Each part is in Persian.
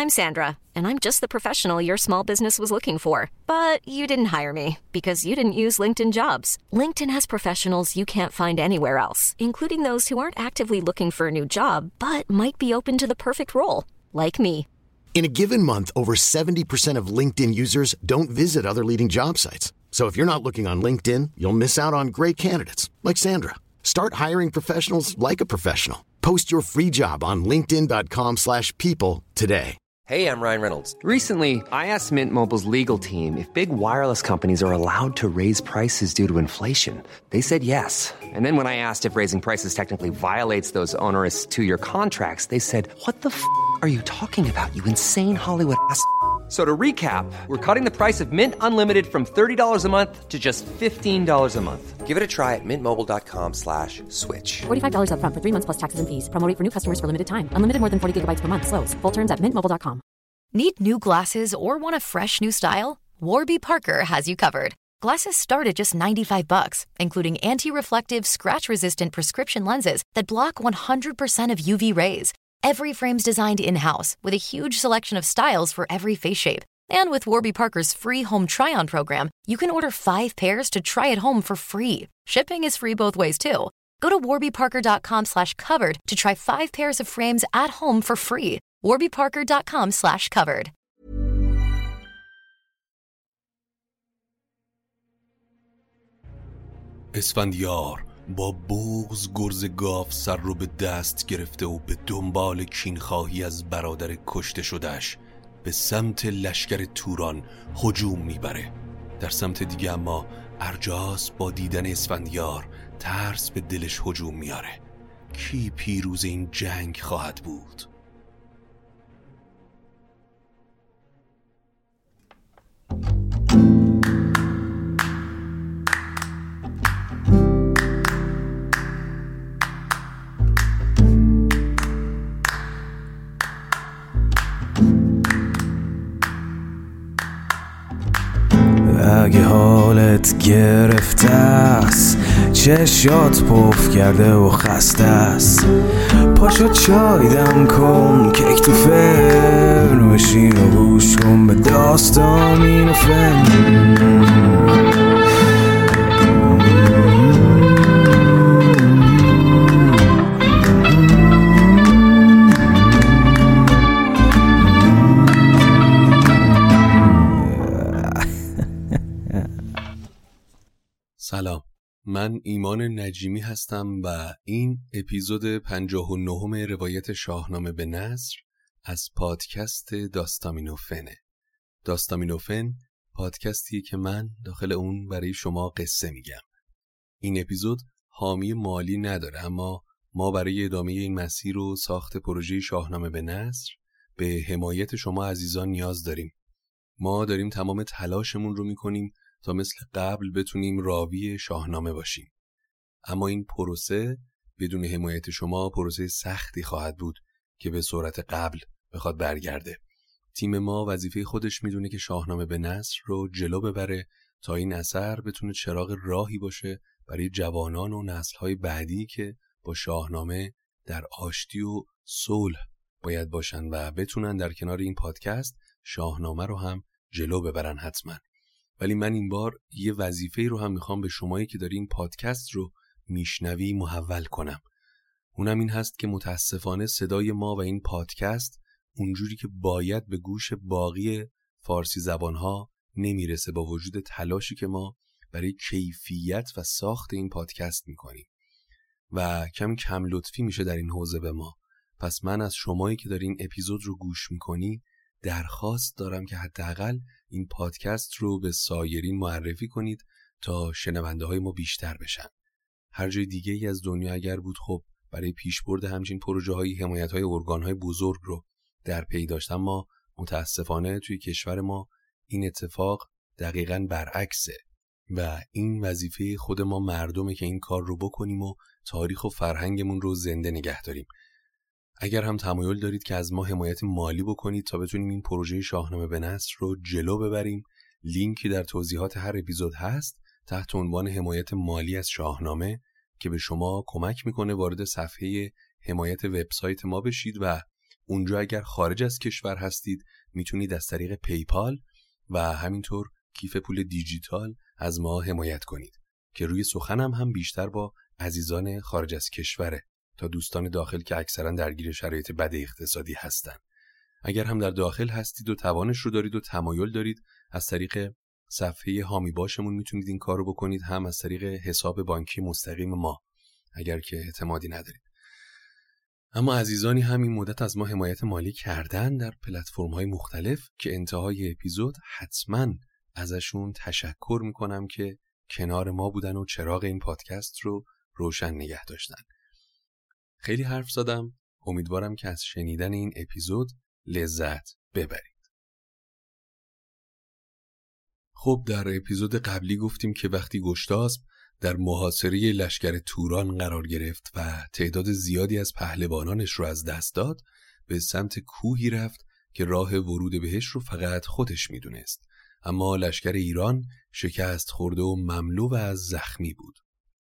I'm Sandra, and I'm just the professional your small business was looking for. But you didn't hire me because you didn't use LinkedIn Jobs. LinkedIn has professionals you can't find anywhere else, including those who aren't actively looking for a new job, but might be open to the perfect role, like me. In a given month, over 70% of LinkedIn users don't visit other leading job sites. So if you're not looking on LinkedIn, you'll miss out on great candidates like Sandra. Start hiring professionals like a professional. Post your free job on linkedin.com/people today. Hey, I'm Ryan Reynolds. Recently, I asked Mint Mobile's legal team if big wireless companies are allowed to raise prices due to inflation. They said yes. And then when I asked if raising prices technically violates those onerous two-year contracts, they said, "What the are you talking about, you insane Hollywood ass?" So to recap, we're cutting the price of Mint Unlimited from $30 a month to just $15 a month. Give it a try at mintmobile.com/switch. $45 up front for 3 months plus taxes and fees. Promo rate for new customers for limited time. Unlimited more than 40 gigabytes per month. Slows full terms at mintmobile.com. Need new glasses or want a fresh new style? Warby Parker has you covered. Glasses start at just $95, including anti-reflective, scratch-resistant prescription lenses that block 100% of UV rays. Every frame's designed in-house with a huge selection of styles for every face shape. And with Warby Parker's free home try-on program, you can order 5 pairs to try at home for free. Shipping is free both ways, too. Go to warbyparker.com/covered to try 5 pairs of frames at home for free. warbyparker.com/covered. اسفندیار با بغض گرز گاو سر رو به دست گرفته و به دنبال کینخواهی از برادر کشته شدهش به سمت لشکر توران هجوم میبره. در سمت دیگه اما ارجاس با دیدن اسفندیار ترس به دلش هجوم میاره. کی پیروز این جنگ خواهد بود؟ اگه حالت گرفته است، چشات پف کرده و خسته است، پاشو چای دم کن، کیک تو فرن بشین و گوش کن به داستان و فن. سلام، من ایمان نجیمی هستم و این اپیزود 59 روایت شاهنامه به نثر از پادکست داستامینوفنه. داستامینوفن پادکستی که من داخل اون برای شما قصه میگم. این اپیزود حامی مالی نداره، اما ما برای ادامه این مسیر و ساخت پروژه شاهنامه به نثر به حمایت شما عزیزان نیاز داریم. ما داریم تمام تلاشمون رو میکنیم تا مثل قبل بتونیم راوی شاهنامه باشیم. اما این پروسه بدون حمایت شما پروسه سختی خواهد بود که به سرعت قبل بخواد برگرده. تیم ما وظیفه خودش میدونه که شاهنامه به نثر رو جلو ببره تا این اثر بتونه چراغ راهی باشه برای جوانان و نسل‌های بعدی که با شاهنامه در آشتی و صلح باید باشن و بتونن در کنار این پادکست شاهنامه رو هم جلو ببرن حتما. ولی من این بار یه وظیفه رو هم میخوام به شمایی که داری این پادکست رو میشنوی محول کنم. اونم این هست که متاسفانه صدای ما و این پادکست اونجوری که باید به گوش باقی فارسی زبانها نمیرسه، با وجود تلاشی که ما برای کیفیت و ساخت این پادکست میکنیم و کم لطفی میشه در این حوزه به ما. پس من از شمایی که داری این اپیزود رو گوش میکنی درخواست دارم که حداقل این پادکست رو به سایرین معرفی کنید تا شنونده های ما بیشتر بشن. هر جای دیگه ای از دنیا اگر بود خب برای پیشبرد همچین پروژه های حمایت های ارگان های بزرگ رو در پی داشت، اما متاسفانه توی کشور ما این اتفاق دقیقاً برعکسه و این وظیفه خود ما مردمه که این کار رو بکنیم و تاریخ و فرهنگمون رو زنده نگه داریم. اگر هم تمایل دارید که از ما حمایت مالی بکنید تا بتونیم این پروژه شاهنامه به نثر رو جلو ببریم، لینکی در توضیحات هر اپیزود هست تحت عنوان حمایت مالی از شاهنامه که به شما کمک میکنه وارد صفحه حمایت وبسایت ما بشید و اونجا اگر خارج از کشور هستید میتونید از طریق پیپال و همینطور کیف پول دیجیتال از ما حمایت کنید که روی سخنم هم بیشتر با عزیزان خارج از کشوره تا دوستان داخل که اکثرا درگیر شرایط بد اقتصادی هستن. اگر هم در داخل هستید و توانش رو دارید و تمایل دارید از طریق صفحه حامی باشمون میتونید این کار رو بکنید، هم از طریق حساب بانکی مستقیم ما اگر که اعتمادی ندارید. اما عزیزانی هم این مدت از ما حمایت مالی کردن در پلتفرم‌های مختلف که انتهای اپیزود حتما ازشون تشکر میکنم که کنار ما بودن و چراغ این پادکست رو روشن نگه داشتن. خیلی حرف زدم، امیدوارم که از شنیدن این اپیزود لذت ببرید. خب در اپیزود قبلی گفتیم که وقتی گشتاسپ در محاصره لشکر توران قرار گرفت و تعداد زیادی از پهلوانانش رو از دست داد، به سمت کوهی رفت که راه ورود بهش رو فقط خودش میدونست. اما لشکر ایران شکست خورده و مملو و از زخمی بود.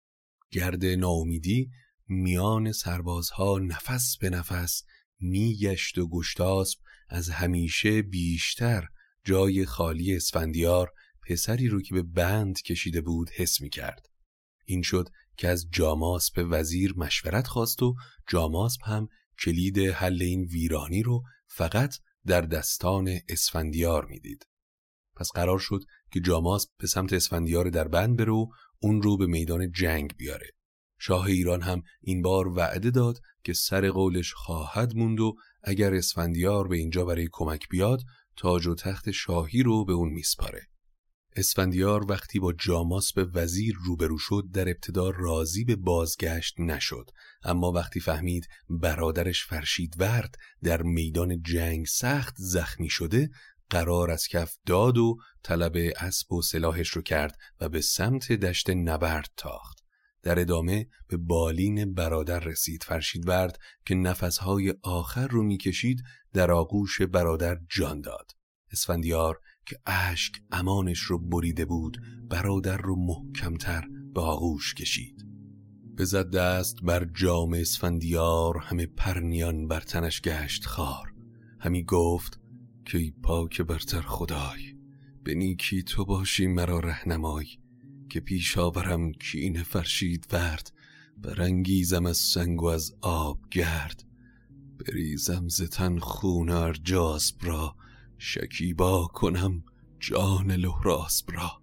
گرد ناامیدی میان سربازها نفس به نفس میگشت و گشتاسپ از همیشه بیشتر جای خالی اسفندیار پسری رو که به بند کشیده بود حس میکرد. این شد که از جاماسپ وزیر مشورت خواست و جاماسپ هم کلید حل این ویرانی رو فقط در دستان اسفندیار میدید. پس قرار شد که جاماسپ به سمت اسفندیار در بند بره و اون رو به میدان جنگ بیاره. شاه ایران هم این بار وعده داد که سر قولش خواهد موند و اگر اسفندیار به اینجا برای کمک بیاد تاج و تخت شاهی رو به اون میسپاره. اسفندیار وقتی با جاماسپ وزیر روبرو شد در ابتدا راضی به بازگشت نشد، اما وقتی فهمید برادرش فرشیدورد در میدان جنگ سخت زخمی شده قرار از کف داد و طلب اسب و سلاحش رو کرد و به سمت دشت نبرد تاخت. در ادامه به بالین برادر رسید. فرشیدورد که نفسهای آخر رو میکشید در آغوش برادر جان داد. اسفندیار که اشک امانش رو بریده بود برادر رو محکمتر به آغوش کشید. بزد دست بر جام اسفندیار، همه پرنیان بر تنش گشت خار. همی گفت که ای پاک برتر خدای، به نیکی تو باشی مرا رهنمای. که پیش آورم کین فرشیدورد، برانگیزم از سنگ و از آب گرد. بریزم ز تن خون ارجاسپ را، شکیبا کنم جان لهراسپ را.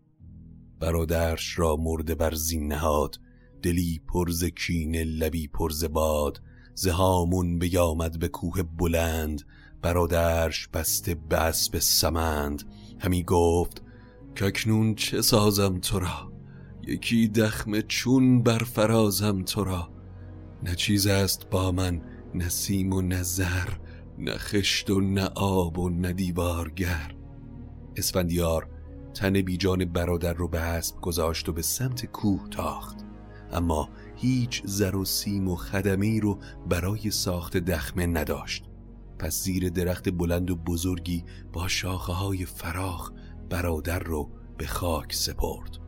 برادرش را مرده بر زین نهاد، دلی پر ز کینه لبی پر ز باد. ز هامون بیامد به کوه بلند، برادرش بسته به اسب سمند. همی گفت که اکنون چه سازم تو را، یکی دخمه چون برفرازم تو را. نه چیز است با من نه سیم و نه زر، نه خشت و نه آب و نه دیوارگر. اسفندیار تن بیجان برادر رو به اسب گذاشت و به سمت کوه تاخت، اما هیچ زر و سیم و خدمی رو برای ساخت دخمه نداشت. پس زیر درخت بلند و بزرگی با شاخه‌های فراخ برادر رو به خاک سپرد.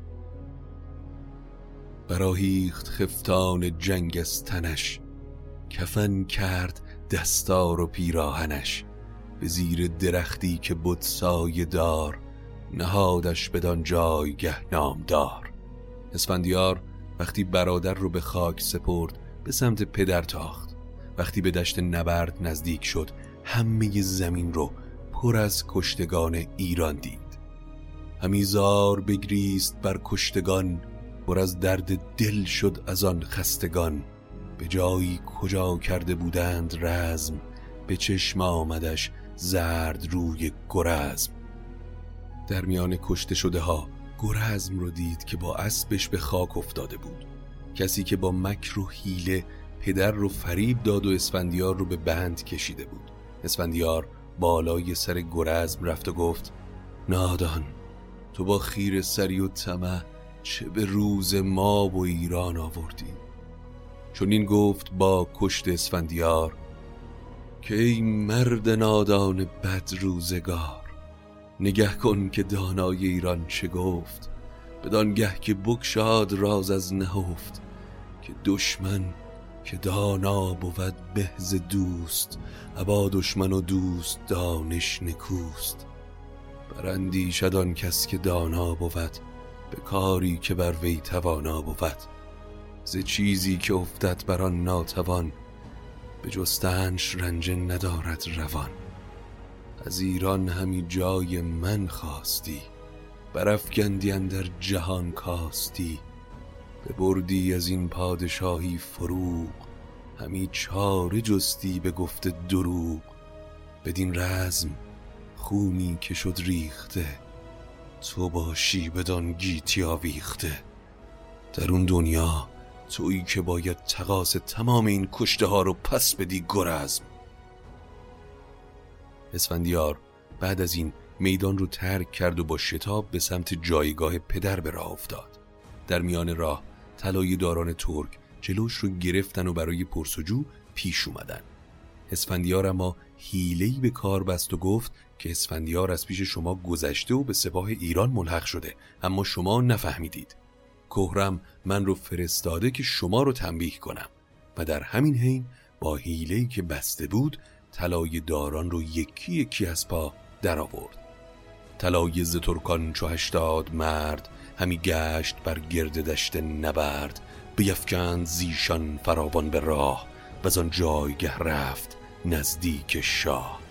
براهیخت خفتان جنگ از تنش، کفن کرد دستار و پیراهنش. به زیر درختی که بود سایه دار، نهادش بدان جایگه نامدار. اسفندیار وقتی برادر رو به خاک سپرد به سمت پدر تاخت. وقتی به دشت نبرد نزدیک شد همه زمین رو پر از کشتگان ایران دید. همی زار بگریست بر کشتگان، پر از درد دل شد از آن خستگان. به جایی کجا کرده بودند رزم، به چشم آمدش زرد روی گرزم. در میان کشته شده ها گرزم رو دید که با اسبش به خاک افتاده بود. کسی که با مکر و حیله پدر رو فریب داد و اسفندیار رو به بند کشیده بود. اسفندیار بالای سر گرزم رفت و گفت نادان، تو با خیر سری و طمع چه به روز ما و ایران آوردی. چون این گفت با کشت اسفندیار که ای مرد نادان بد روزگار. نگه کن که دانای ایران چه گفت، بدانگه که بگشاد راز از نهفت. که دشمن که دانا بود به ز دوست، ابا دشمن و دوست دانش نکوست. براندیشد آن کس که دانا بود، به کاری که بر وی توانا بود. ز چیزی که افتد بر آن ناتوان، به جستنش رنج ندارد روان. از ایران همی جای من خواستی، برافگندی اندر جهان کاستی. ببردی از این پادشاهی فروغ، همی چاره جستی به گفت دروغ. بدین رزم خونی که شد ریخته، تو باشی بدان گیتی آویخته. در اون دنیا تویی که باید تقاص تمام این کشته ها رو پس بدی گرزم. اسفندیار بعد از این میدان رو ترک کرد و با شتاب به سمت جایگاه پدر به راه افتاد. در میان راه طلایه داران ترک جلوش رو گرفتن و برای پرسجو پیش اومدن. اسفندیار اما حیله‌ای به کار بست و گفت که اسفندیار از پیش شما گذشته و به سپاه ایران ملحق شده، اما شما نفهمیدید. کهرم من رو فرستاده که شما رو تنبیه کنم و در همین حین با حیله‌ای که بسته بود طلایه داران رو یکی یکی از پا در آورد. طلایه ز ترکان چو 80 مرد، همی گشت بر گرد دشت نبرد. بیفکند زیشان فراوان به راه، و از آن جایگه رفت نزدیک شاه.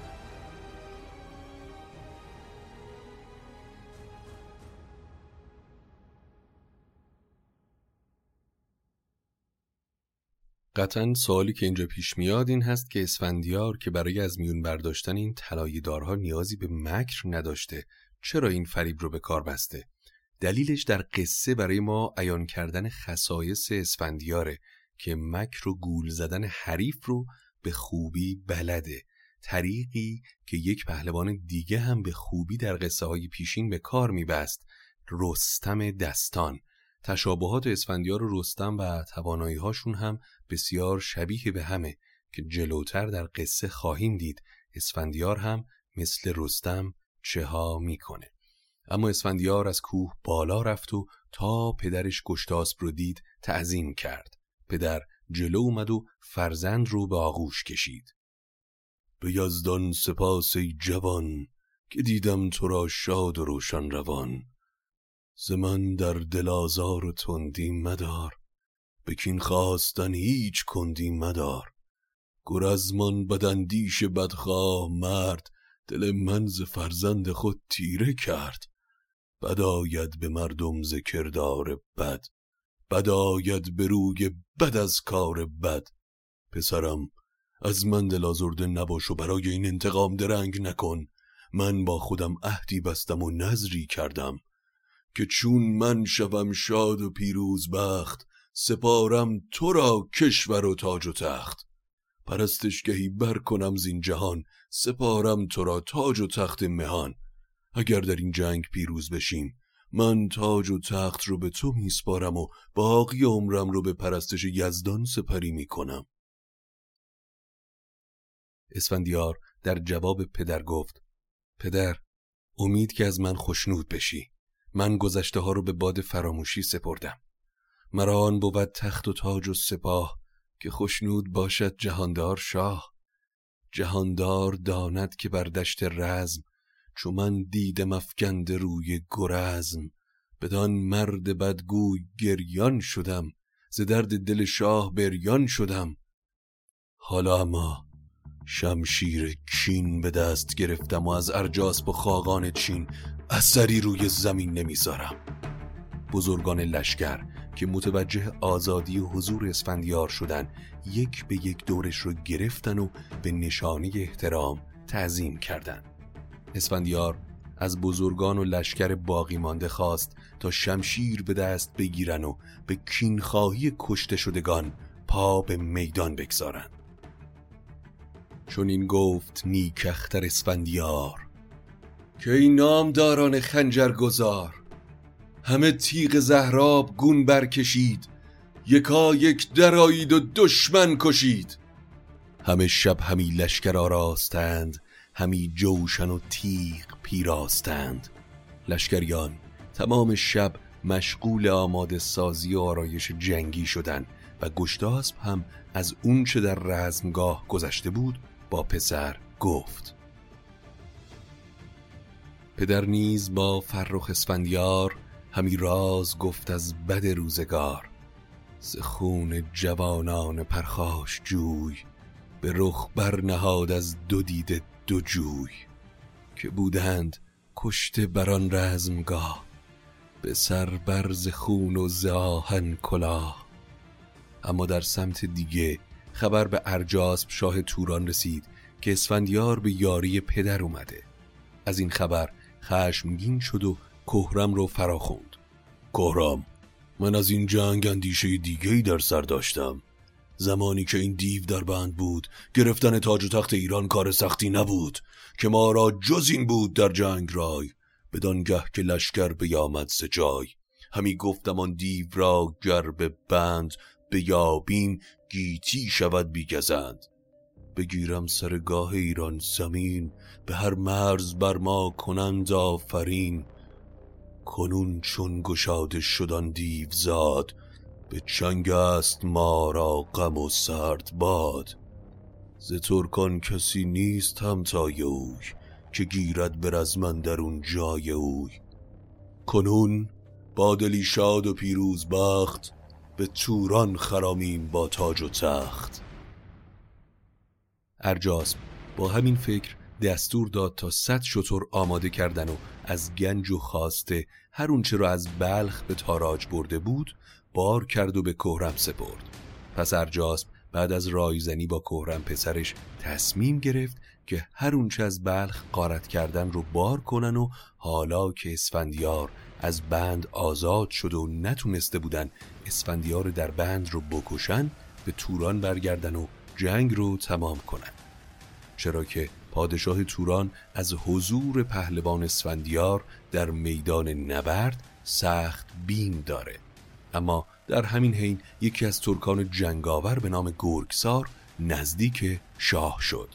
قطعاً سوالی که اینجا پیش میاد این هست که اسفندیار که برای از میون برداشتن این طلایه دارها نیازی به مکر نداشته، چرا این فریب رو به کار بسته؟ دلیلش در قصه برای ما عیان کردن خصایص اسفندیاره که مکر و گول زدن حریف رو به خوبی بلده، طریقی که یک پهلوان دیگه هم به خوبی در قصه های پیشین به کار میبست، رستم دستان. تشابهات اسفندیار و رستم و توانایی هاشون هم بسیار شبیه به همه که جلوتر در قصه خواهیم دید. اسفندیار هم مثل رستم چه ها میکنه. اما اسفندیار از کوه بالا رفت و تا پدرش گشتاسپ رو دید تعظیم کرد. پدر جلو اومد و فرزند رو به آغوش کشید. به یزدان سپاس ای جوان، که دیدم تو را شاد و روشن روان. ز من در دل آزار و تندی مدار، به کین خواستن هیچ کندی مدار. گرزمان بداندیش بدخواه مرد، دل من ز فرزند خود تیره کرد. بد آید به مردم ز کردار بد، بد آید به روی بد از کار بد. پسرم از من دل آزرده نباش و برای این انتقام درنگ نکن. من با خودم عهدی بستم و نذری کردم که چون من شوم شاد و پیروز بخت، سپارم تو را کشور و تاج و تخت. پرستشگهی بر کنم زین جهان، سپارم تو را تاج و تخت مهان. اگر در این جنگ پیروز بشیم، من تاج و تخت رو به تو میسپارم و باقی عمرم رو به پرستش یزدان سپری میکنم. اسفندیار در جواب پدر گفت: پدر، امید که از من خوشنود بشی. من گذشته ها رو به باد فراموشی سپردم. مرا آن بود تخت و تاج و سپاه، که خوشنود باشد جهاندار شاه. جهاندار داند که بر دشت رزم، چو من دیدم افکنده روی گرزم. بدان مرد بدگوی گریان شدم، ز درد دل شاه بریان شدم. حالا اما شمشیر کین به دست گرفتم و از ارجاسپ و خاقان چین اثری روی زمین نمیذارم. بزرگان لشکر که متوجه آزادی و حضور اسفندیار شدن، یک به یک دورش رو گرفتن و به نشانه احترام تعظیم کردن. اسفندیار از بزرگان و لشکر باقی مانده خواست تا شمشیر به دست بگیرن و به کینخواهی کشته شدگان پا به میدان بگذارن. چون این گفت نیک اختر اسفندیار که این نامداران خنجر گذار، همه تیغ زهراب گون برکشید، یکا یک درایید و دشمن کشید. همه شب همی لشکر آراستند، همی جوشن و تیغ پیراستند. لشکریان تمام شب مشغول آماده سازی و آرایش جنگی شدند و گشتاسپ هم از اون چه در رزمگاه گذشته بود با پسر گفت. پدر نیز با فرخ اسفندیار همی راز گفت از بد روزگار. ز خون جوانان پرخاش جوی به رخ برنهاد از دو دیده دو جوی. که بودند کشته بران رزمگاه به سر برز خون و ز آهن کلاه. اما در سمت دیگه خبر به ارجاسپ شاه توران رسید که اسفندیار به یاری پدر اومده. از این خبر خشمگین شد و کهرم رو فرا خوند. کهرم، من از این جنگ اندیشه دیگه‌ای در سر داشتم. زمانی که این دیو در بند بود گرفتن تاج و تخت ایران کار سختی نبود که ما را جز این بود در جنگ رای. بدانگه که لشکر بیامد ز جای همی گفتم آن دیو را گر به بند بیابیم گیتی شود بیگزند. بگیرم سرگاه ایران زمین به هر مرز بر ما کنند آفرین. کنون چون گشاده شد آن دیو زاد به چنگ است ما را غم و سرد باد. ز ترکان کسی نیست همتای اوی که گیرد بر از من درون جای اوی. کنون با دلی شاد و پیروز بخت به توران خرامیم با تاج و تخت. ارجاسپ با همین فکر دستور داد تا 100 شتر آماده کردن و از گنج و خواسته هر اونچه را از بلخ به تاراج برده بود بار کرد و به کهرم سپرد. پس ارجاسپ بعد از رایزنی با کهرم پسرش تصمیم گرفت که هر اونچه از بلخ غارت کردن رو بار کنن و حالا که اسفندیار از بند آزاد شد و نتونسته بودن اسفندیار در بند رو بکشن به توران برگردن و جنگ رو تمام کنن. چرا که پادشاه توران از حضور پهلوان اسفندیار در میدان نبرد سخت بیم داره. اما در همین حین یکی از ترکان جنگاور به نام گرگسار نزدیک شاه شد.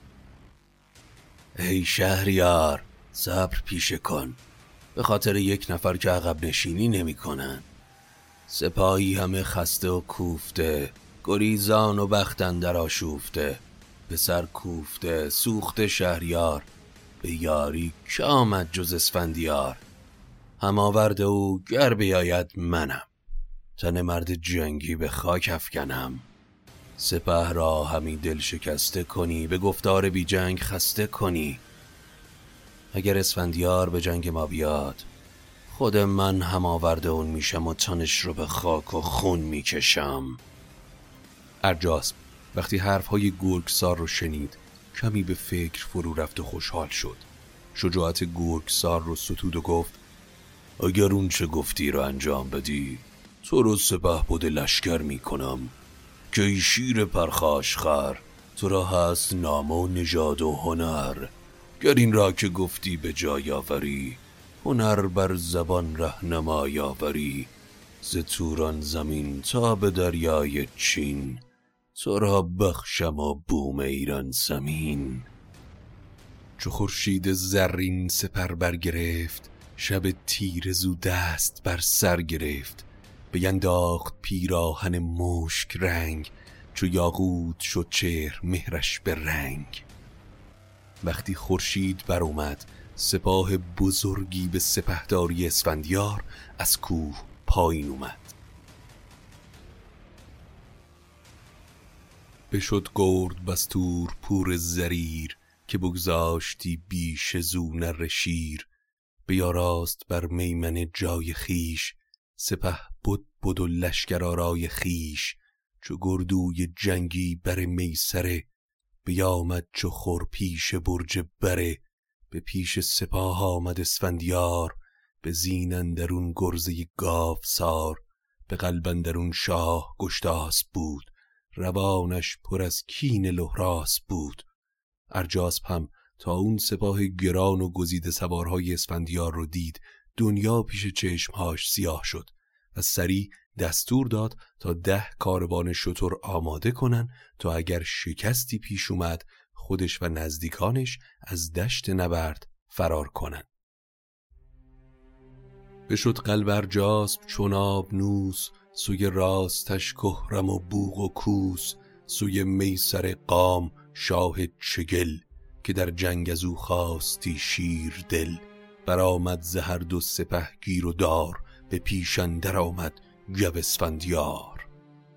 ای شهریار، صبر پیشه کن. به خاطر یک نفر که عقب نشینی نمی کنن. سپاهی همه خسته و کوفته، گریزان و بخت اندر آشوفته. به سر کوفته سوخته شهریار، به یاری که آمد جز اسفندیار. هم آورده او گر بیاید منم، تن مرد جنگی به خاک افکنم. سپه را همی دل شکسته کنی، به گفتار بی جنگ خسته کنی. اگر اسفندیار به جنگ ما بیاد، خود من هم آورده اون میشم و تنش رو به خاک و خون میکشم. ارجاسپ وقتی حرفهای گرگسار رو شنید کمی به فکر فرو رفت و خوشحال شد. شجاعت گرگسار رو ستود و گفت اگر اون چه گفتی رو انجام بدی، تو رو سپهبد لشکر میکنم که ای شیر پرخاش خر، تو را هست نام و نژاد و هنر. گر این را که گفتی به جای آوری، هنر بر زبان رهنمای آوری. ز توران زمین تا به دریای چین، تو را بخشم و بوم ایران زمین. چو خورشید زرین سپر برگرفت، شب تیره‌زو دست بر سر گرفت. بینداخت پیراهن مشک رنگ، چو یاقوت شد چهر مهرش به رنگ. وقتی خورشید بر اومد، سپاه بزرگی به سپهداری اسفندیار از کوه پایین اومد. بشد گرد بستور پور زریر، که بگذاشتی بیش زو نره شیر. بیاراست بر میمن جای خیش، سپه بد و لشکر آرای خیش. چو گردوی جنگی بر میسره، بیامد چو خور پیش برج بره. به پیش سپاه آمد اسفندیار، به زین اندرون گرزه گاو سار. به قلب اندرون شاه گشتاسپ بود، روانش پر از کین لهراس بود. ارجاسپ هم تا اون سپاه گران و گزیده سوارهای اسفندیار رو دید، دنیا پیش چشمهاش سیاه شد و سریع دستور داد تا 10 کاروان شتر آماده کنن تا اگر شکستی پیش اومد خودش و نزدیکانش از دشت نبرد فرار کنن. بشد قلب ارجاسپ چون آبنوس، سوی راستش کهرم و بوق و کوس، سوی میسر قام شاه چگل، که در جنگ از او خواستی شیر دل. برآمد ز هر دو سپه گیر و دار، به پیش اندر آمد گو اسفندیار.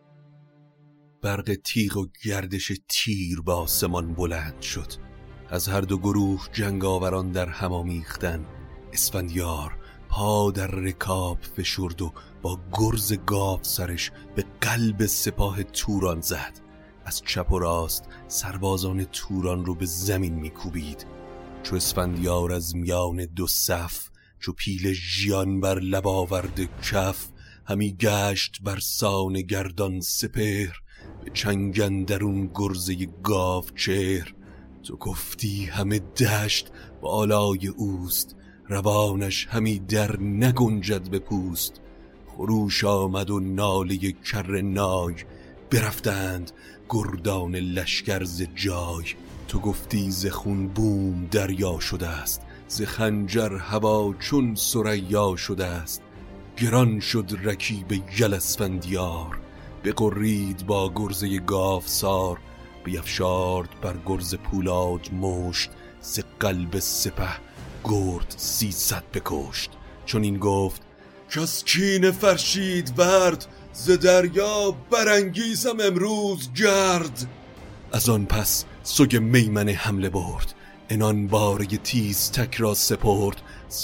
برق تیغ و گردش تیر با آسمان بلند شد، از هر دو گروه جنگاوران در هم آمیختند. اسفندیار پا در رکاب فشرد و با گرز گاو سرش به قلب سپاه توران زد. از چپ و راست سربازان توران رو به زمین میکوبید. چو اسفندیار از میان دو صف، چو پیل ژیان بر لب آورده کف، همی گشت بر سان گردان سپهر، به چنگ اندرون گرزه گاو چهر. تو گفتی همه دشت بالای اوست، روانش همی در نگنجد به پوست. خروش آمد و ناله کر نای، برفتند گردان لشکر ز جای. تو گفتی ز خون بوم دریا شده است، ز خنجر هوا چون ثریا شده است. گران شد رکیب یل اسفندیار، بغرید با گرزه گاوسار. بیفشارد بر گرز پولاد مشت، ز قلب سپه گرد 300 بکشت. چون این گفت کز کین فرشید ورد، ز دریا برانگیزم امروز گرد. از آن پس سوی میمنه حمله برد، انان باره تیز تک را سپرد.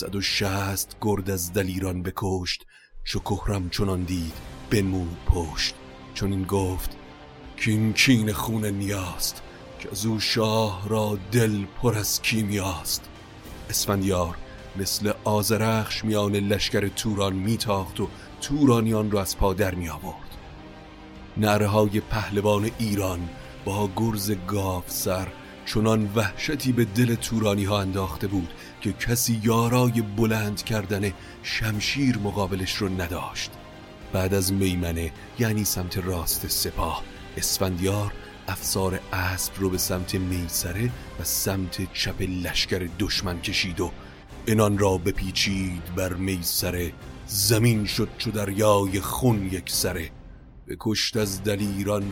160 گرد از دلیران بکشت، چو کهرم چنان دید بنمود پشت. چون این گفت کین کین خون نیاست، که از او شاه را دل پر از کیمیاست. اسفندیار مثل آذرخش میان لشکر توران میتاخت و تورانیان را از پا در می آورد. نعره‌های پهلوان ایران با گرز گاو سر چنان وحشتی به دل تورانی ها انداخته بود که کسی یارای بلند کردن شمشیر مقابلش رو نداشت. بعد از میمنه یعنی سمت راست سپاه، اسفندیار افسار اسب رو به سمت میسره و سمت چپ لشکر دشمن کشید و انان را بپیچید بر میسره. زمین شد چو دریای خون یک سره. بکشت از دلیران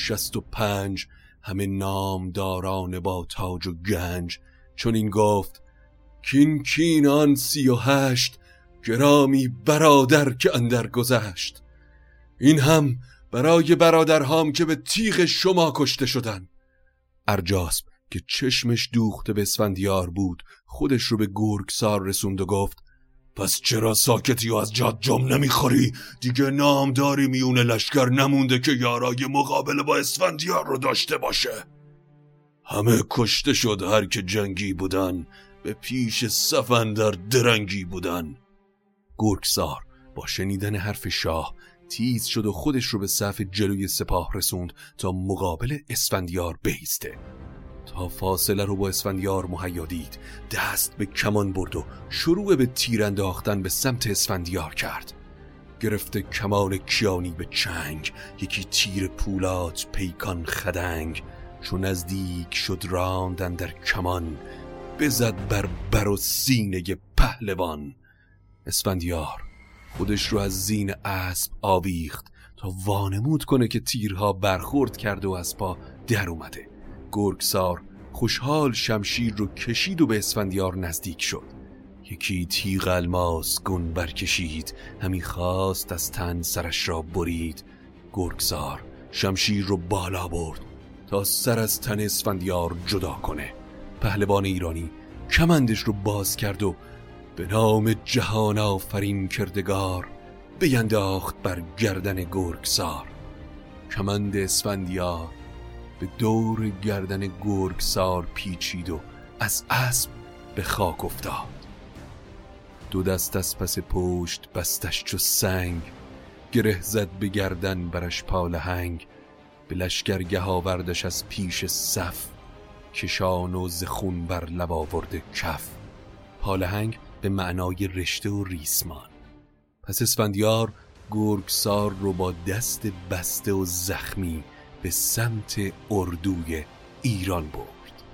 165، همه نامداران با تاج و گنج. چون این گفت کین کین آن 38، گرامی برادر که اندر گذشت. این هم برای برادرهام که به تیغ شما کشته شدن. ارجاسب که چشمش دوخته به اسفندیار بود خودش رو به گرگسار رسوند و گفت پس چرا ساکتی و از جات جم نمیخوری؟ دیگه نامداری میون لشکر نمونده که یارای مقابله با اسفندیار رو داشته باشه. همه کشته شد، هر که جنگی بودن به پیش صف اندر درنگی بودن. گرگسار با شنیدن حرف شاه تیز شد و خودش رو به صف جلوی سپاه رسوند تا مقابل اسفندیار بایسته. تا فاصله رو با اسفندیار مهیا دید، دست به کمان برد و شروع به تیر انداختن به سمت اسفندیار کرد. گرفته کمان کیانی به چنگ، یکی تیر پولاد پیکان خدنگ. چون نزدیک شد راندن در کمان، بزد بر و سینه پهلوان. اسفندیار خودش رو از زین اسب آویخت تا وانمود کنه که تیرها برخورد کرده و از پا در اومده. گرگسار خوشحال شمشیر رو کشید و به اسفندیار نزدیک شد. یکی تیغ الماس گون برکشید، همی خواست از تن سرش را برید. گرگسار شمشیر رو بالا برد تا سر از تن اسفندیار جدا کنه. پهلوان ایرانی کمندش رو باز کرد و به نام جهان آفرین کردگار بینداخت بر گردن گرگسار. کمند اسفندیار به دور گردن گرگسار پیچید و از اسب به خاک افتاد. دو دست از پس پشت بستش چو سنگ، گره زد به گردن برش پالهنگ. به لشکرگه آوردش از پیش صف، کشان و ز خون بر لب آورده کف. پالهنگ به معنای رشته و ریسمان. پس اسفندیار گرگسار رو با دست بسته و زخمی به سمت اردوی ایران برد.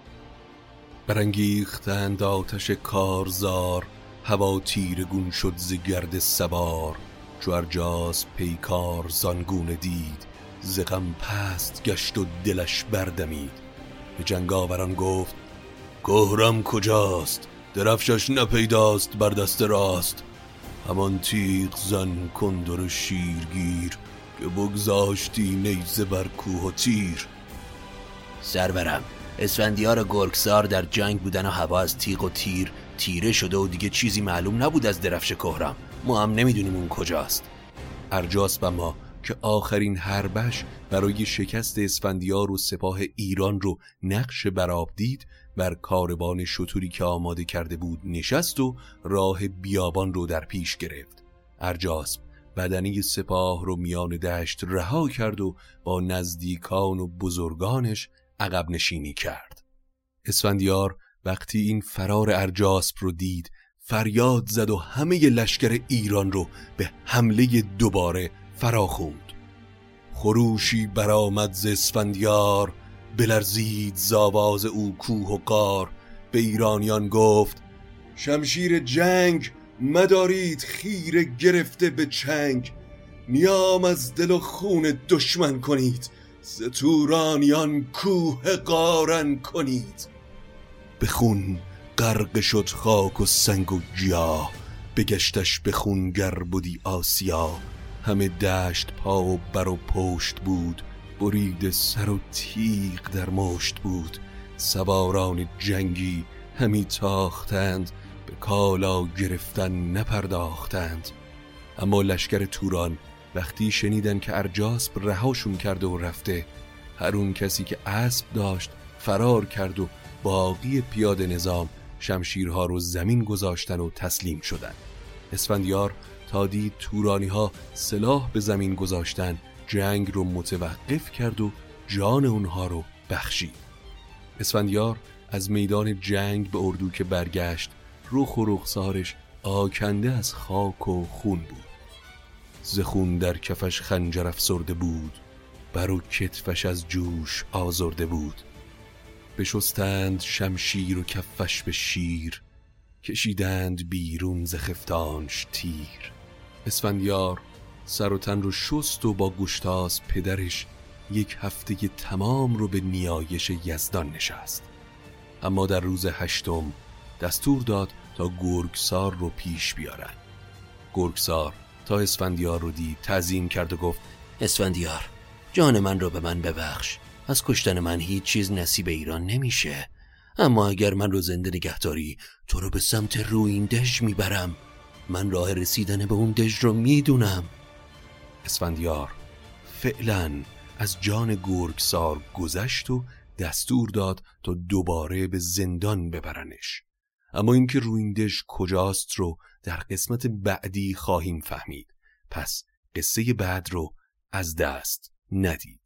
برانگیختند آتش کارزار، هوا تیرگون شد ز گرد سوار. چو ارجاس پیکار زانگونه دید، ز غم پست گشت و دلش بردمید. به جنگاوران گفت کهرم کجاست؟ درفشش نپیداست بر دست راست. همان تیغ زن کندر شیرگیر، که بگذاشتی نیزه بر کوه و تیر. سرورم، اسفندیار گرگسار در جنگ بودن و هوا از تیغ و تیر تیره شده و دیگه چیزی معلوم نبود از درفش کهرم. ما هم نمیدونیم اون کجاست. ارجاس و ما که آخرین حربش برای شکست اسفندیار و سپاه ایران رو نقش برآب دید، بر کاروان شتوری که آماده کرده بود نشست و راه بیابان رو در پیش گرفت. ارجاس بدنه سپاه رو میان دشت رها کرد و با نزدیکان و بزرگانش عقب نشینی کرد. اسفندیار وقتی این فرار ارجاسپ رو دید فریاد زد و همه لشکر ایران رو به حمله دوباره فراخوند. خروشی برآمد ز اسفندیار، بلرزید ز آواز او کوه و غار. به ایرانیان گفت شمشیر جنگ مدارید خیره گرفته به چنگ. نیام از دل و خون دشمن کنید، ز تورانیان کوه قارن کنید. به خون غرق شد خاک و سنگ و گیاه، بگشتش به خون گر بودی آسیا. همه دشت پا و بر و پشت بود، برید سر و تیغ در مشت بود. سواران جنگی همی تاختند، به کالا گرفتن نپرداختند. اما لشکر توران وقتی شنیدن که ارجاسپ رهاشون کرده و رفته، هر اون کسی که اسب داشت فرار کرد و باقی پیاده نظام شمشیرها رو زمین گذاشتن و تسلیم شدن. اسفندیار تا دید تورانی ها سلاح به زمین گذاشتن، جنگ رو متوقف کرد و جان اونها رو بخشید. اسفندیار از میدان جنگ به اردو که برگشت، رخ و رخسارش آکنده از خاک و خون بود. ز خون در کفش خنجر افسرده بود، بر و کتفش از جوش آزرده بود. بشستند شمشیر و کفش به شیر، کشیدند بیرون ز خفتانش تیر. اسفندیار سر و تن رو شست و با گشتاس پدرش 1 هفته تمام رو به نیایش یزدان نشست. اما در روز 8م دستور داد تا گرگسار رو پیش بیارن. گرگسار تا اسفندیار رو دید تعظیم کرد و گفت اسفندیار، جان من رو به من ببخش. از کشتن من هیچ چیز نصیب ایران نمیشه، اما اگر من رو زنده نگهداری تو رو به سمت رویندژ میبرم. من راه رسیدن به اون دژ رو میدونم. اسفندیار فعلا از جان گرگسار گذشت و دستور داد تا دوباره به زندان ببرنش. اما اینکه رویندژ کجاست رو در قسمت بعدی خواهیم فهمید. پس قصه بعد رو از دست ندید.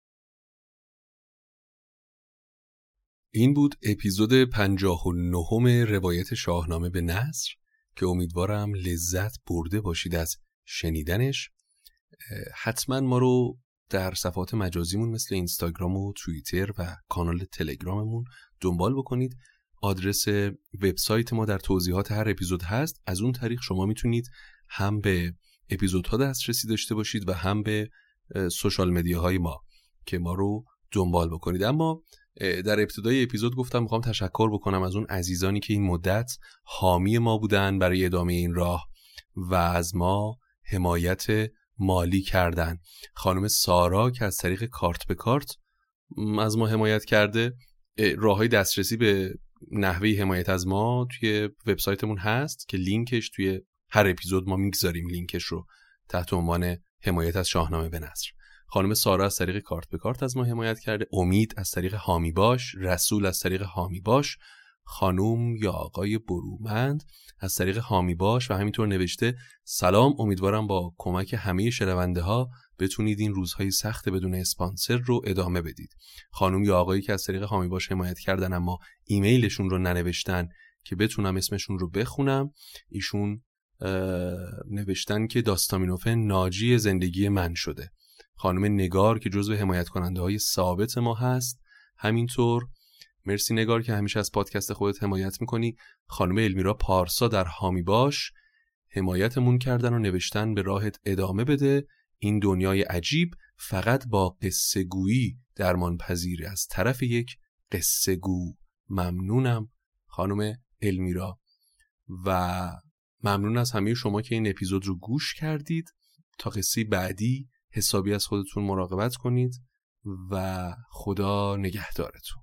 این بود اپیزود 59 روایت شاهنامه به نثر که امیدوارم لذت برده باشید از شنیدنش. حتما ما رو در صفحات مجازیمون مثل اینستاگرام و توییتر و کانال تلگراممون دنبال بکنید. آدرس وبسایت ما در توضیحات هر اپیزود هست. از اون طریق شما میتونید هم به اپیزودها دسترسی داشته باشید و هم به سوشال مدیاهای ما که ما رو دنبال بکنید. اما در ابتدای اپیزود گفتم میخوام تشکر بکنم از اون عزیزانی که این مدت حامی ما بودن برای ادامه این راه و از ما حمایت مالی کردن. خانم سارا که از طریق کارت به کارت از ما حمایت کرده. راههای دسترسی به نحوه حمایت از ما توی وبسایتمون هست که لینکش توی هر اپیزود ما میگذاریم، لینکش رو تحت عنوان حمایت از شاهنامه به نثر. خانم سارا از طریق کارت به کارت از ما حمایت کرده، امید از طریق حامی باش، رسول از طریق حامی باش، خانم یا آقای برومند از طریق حامی باش و همینطور نوشته سلام، امیدوارم با کمک همه شنونده ها بتونید این روزهای سخت بدون اسپانسر رو ادامه بدید. خانم یا آقایی که از طریق حامی باش حمایت کردن اما ایمیلشون رو ننوشتن که بتونم اسمشون رو بخونم، ایشون نوشتن که داستامینوفن ناجی زندگی من شده. خانم نگار که جزو حمایت کننده های ثابت ما هست، همینطور مرسی نگار که همیشه از پادکست خودت حمایت میکنی. خانم المیرا پارسا در حامی باش حمایتمون کردن و نوشتن به راهت ادامه بده، این دنیای عجیب فقط با قصه گویی درمان پذیره از طرف یک قصه گو. ممنونم خانم المیرا و ممنون از همه شما که این اپیزود رو گوش کردید. تا قصه بعدی حسابی از خودتون مراقبت کنید و خدا نگهدارتون.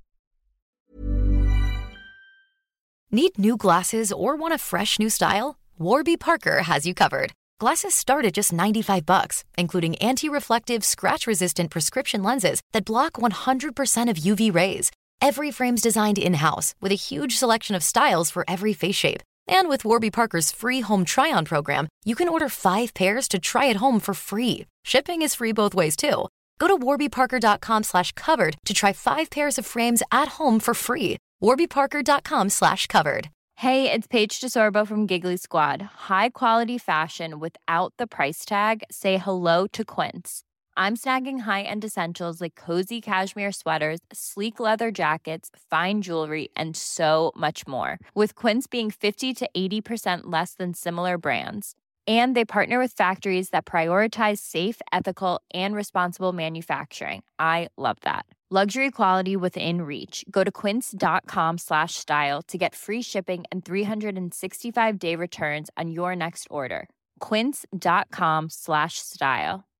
Need new glasses or want a fresh new style? Warby Parker has you covered. Glasses start at just $95, including anti-reflective, scratch-resistant prescription lenses that block 100% of UV rays. Every frame's designed in-house with a huge selection of styles for every face shape. And with Warby Parker's free home try-on program, you can order 5 pairs to try at home for free. Shipping is free both ways, too. Go to warbyparker.com/covered to try 5 pairs of frames at home for free. warbyparker.com/covered. Hey, it's Paige DeSorbo from Giggly Squad. High quality fashion without the price tag. Say hello to Quince. I'm snagging high-end essentials like cozy cashmere sweaters, sleek leather jackets, fine jewelry, and so much more. With Quince being 50 to 80% less than similar brands. And they partner with factories that prioritize safe, ethical, and responsible manufacturing. I love that. Luxury quality within reach. Go to quince.com/style to get free shipping and 365-day returns on your next order. Quince.com/style.